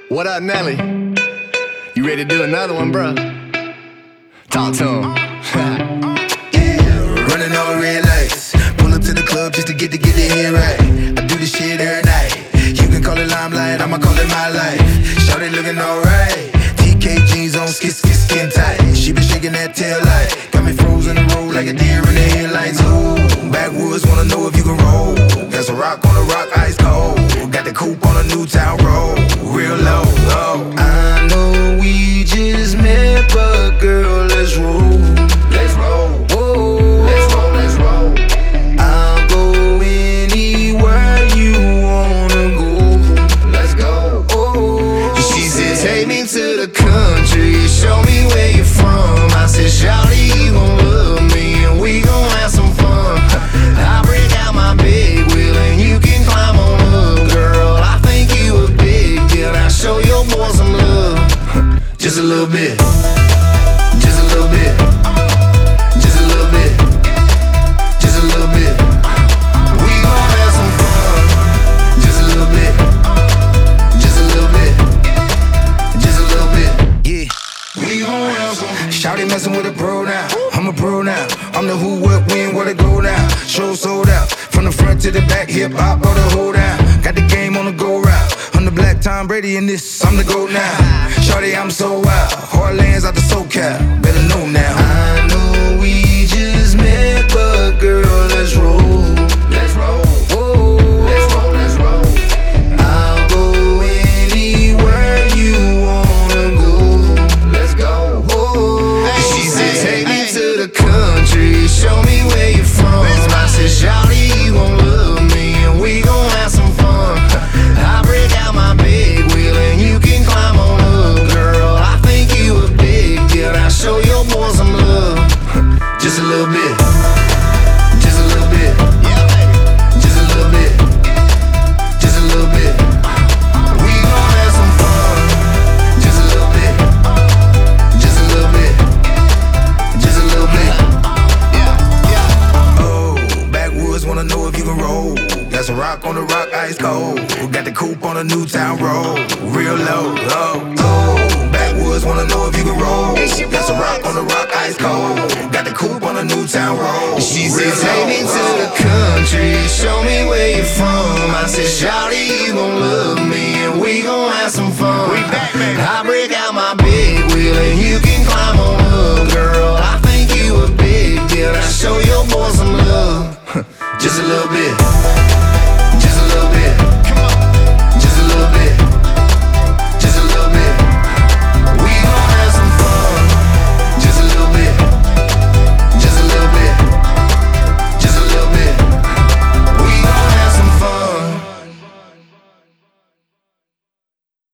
What up, Nelly? You ready to do another one, bro? Talk to him. Yeah, running on red lights. Pull up to the club just to get the head right. I do this shit every night. You can call it limelight, I'ma call it my life. Shawty looking alright. TK jeans on, skin tight. She been shaking that tail light. Got me frozen in the road like a deer in the headlights. Ooh, backwoods wanna know if you can roll. Got some rock on the rock, ice cold. Got the coupe on a Newtown road, real low, low. I know we just met, but girl, let's roll. Let's roll. Whoa. Let's roll, let's roll. I'll go anywhere you wanna go. Let's go. Oh. She said, take me to the country, show me where you're from. I said, shawty, you gon' love me, and we gon' have some fun. I break out my big wheel, and you can climb on up, girl. I think you a big deal, now show your boy some love. Just a little bit. Just a little bit. Just a little bit. Just a little bit. We gon' have some fun. Just a little bit. Just a little bit. Just a little bit. Yeah. We gon' have some. Shawty messin' with a pro now. I'm a pro now. I'm the who, what, when, where to go now. Show sold out. From the front to the back, hip hop, all the hold down. Got the game on the go route. I'm the black Tom Brady in this, I'm the GOAT now. Shawty, I'm so wild. Heartlands out the SoCal. Better know now. I know we just met, but girl, let's roll. Let's roll. Whoa. Let's roll, let's roll. I'll go anywhere you wanna go. Let's go. Whoa. She said, take me to the country, show me where you're from. I said, shawty, you gon' love me, and we gon' have some fun. I break out my big wheel, and you can climb on up, girl. I think you a big deal, now show your boy some love. Just a little bit. Just a little bit. Just a little bit. Just a little bit. We gon' have some fun. Just a little bit. Just a little bit. Just a little bit. Oh, backwoods wanna know if you can roll. Got some rock on the rock, ice cold. Got the coupe on a Newtown road, real low, low. Oh, backwoods wanna know if you can roll. Got some rock on the rock, ice cold. Got the coupe on a Newtown road. She said, take me to the country, show me where you're from. I said, shawty, you gon' love me,